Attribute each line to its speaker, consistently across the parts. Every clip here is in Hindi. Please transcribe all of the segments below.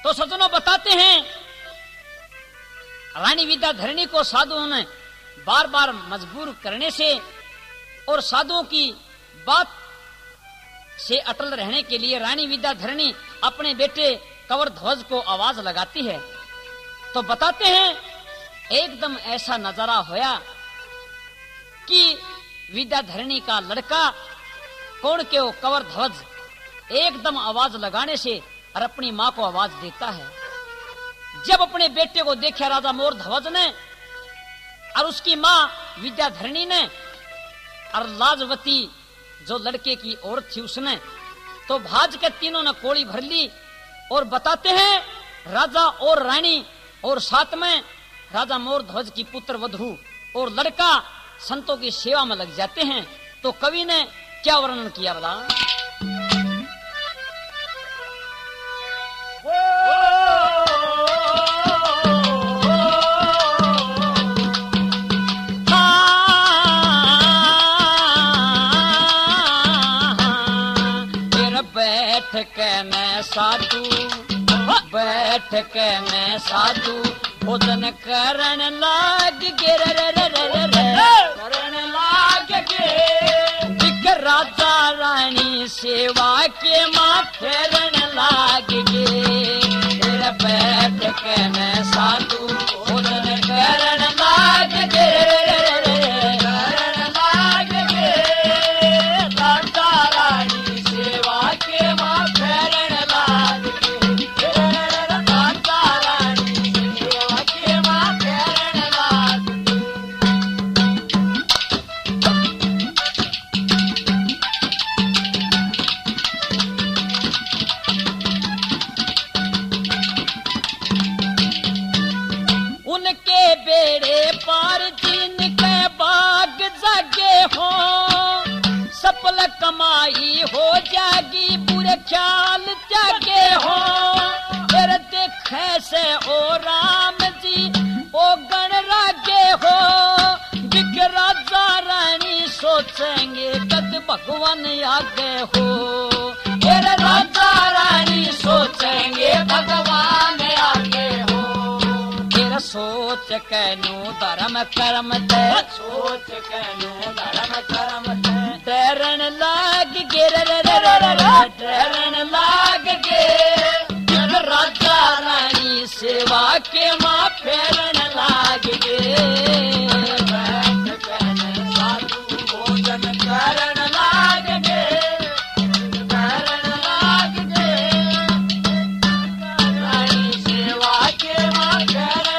Speaker 1: तो सज्जनों बताते हैं रानी विद्याधरणी को साधुओं ने बार बार मजबूर करने से और साधुओं की बात से अटल रहने के लिए रानी विद्याधरणी अपने बेटे कवरध्वज को आवाज लगाती है। तो बताते हैं एकदम ऐसा नजारा होया कि विद्याधरणी का लड़का कौन के वो कवरध्वज एकदम आवाज लगाने से और अपनी माँ को आवाज देता है। जब अपने बेटे को देखा राजा मोरध्वज ने और उसकी माँ विद्याधरणी ने और लाजवती जो लड़के की औरत थी उसने, तो भाज के तीनों ने कोड़ी भर ली। और बताते हैं राजा और रानी और साथ में राजा मोरध्वज की पुत्र वधू और लड़का संतों की सेवा में लग जाते हैं। तो कवि ने क्या वर्णन किया बता। बैठ के मैं साधु भोजन करण लाग गे करण लाग गे राजा रानी सेवा के माँ फेरन लाग गे बैठ के मैं साधु भोजन करण लाग गे करण लाग गे राजा रानी सेवा के माँ फेरन लाग बेड़े पार जिनके बाग जागे हो सफल कमाई हो जागी बुरे ख्याल त्यागे हो फिर देखे से ओ राम जी ओ गण रागे हो बिक राजा रानी सोचेंगे कद भगवान आगे हो फिर राजा रानी सोचेंगे भगवान आगे हो सोच कैनु धर्म कर्म ते सोच कैनु धर्म कर्म ते डरन लाग गे डरन लाग गे राजा रानी सेवा के माँ फेरन लाग गे साधु भोजन करण लाग गे करण लाग गे रानी सेवा के माँ फेरन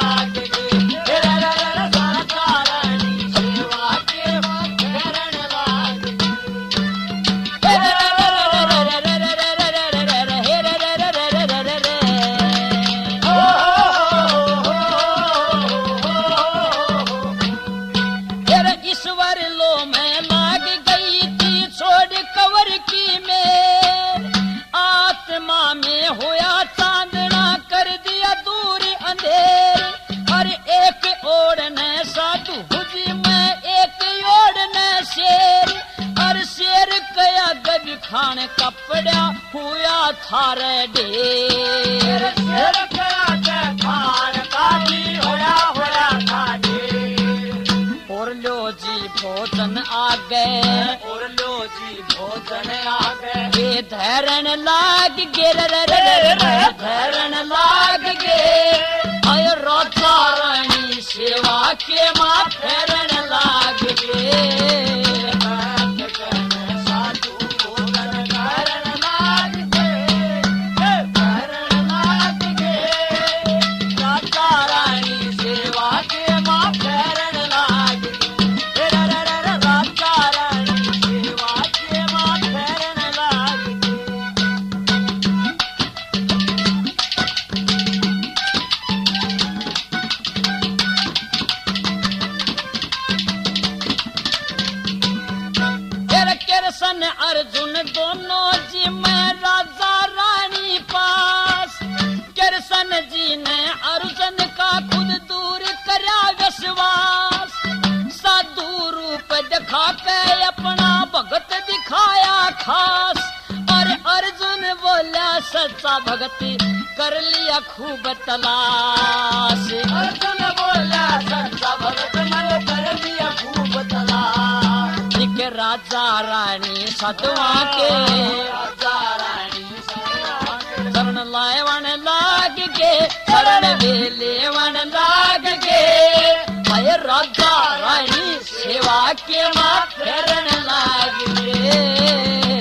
Speaker 1: खान कपड़ा हुआ थारे ढेर सिर खान काटी होया होया और लो जी भोजन आ गए और लो जी भोजन आ गए ये धैरण लाग गे धैरण लाग गे आय राजा रानी सेवा के माँ धैरण लाग गे अर्जुन दोनों जी में राजा रानी पास कृष्ण जी ने अर्जुन का खुद दूर करा विश्वास साधु रूप दिखा के अपना भगत दिखाया खास और अर्जुन बोला सच्चा भगत कर लिया खूब तलाश।
Speaker 2: अर्जुन बोला सच्चा भगत मन कर लिया खूब तलाश।
Speaker 1: दिखे राजा रानी साधुआ के
Speaker 2: राजा रानी साधुआ के
Speaker 1: शरण लायवन लाग के शरण वेले वन लाग के भाई राजा रानी सेवा के मां फेरन लाग के।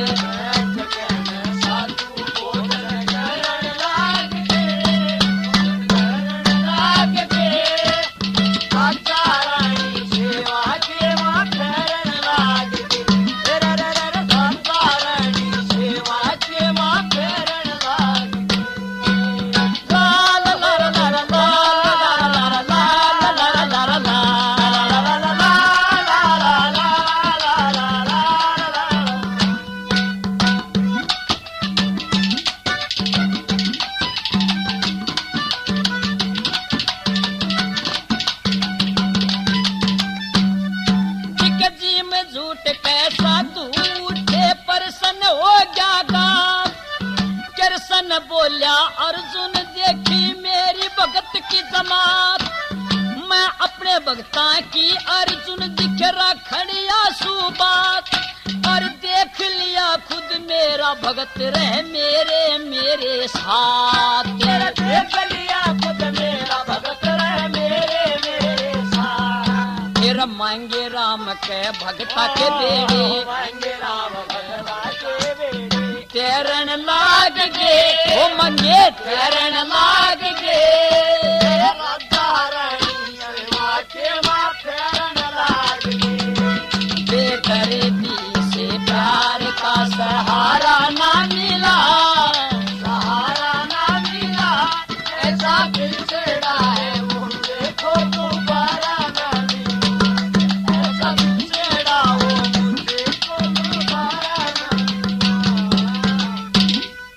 Speaker 1: बोल्या अर्जुन देखी मेरी भगत की जमात, मैं अपने भगता की अर्जुन दिखरा खड़िया सुबात। और देख लिया खुद मेरा भगत रह मेरे साथ।
Speaker 2: देख लिया खुद मेरा भगत रह मेरे साथ।
Speaker 1: फिर मांगे राम के भगता के बेड़े,
Speaker 2: मांगे राम भगता के बेड़े
Speaker 1: तेरन लाग गे ओ मंगे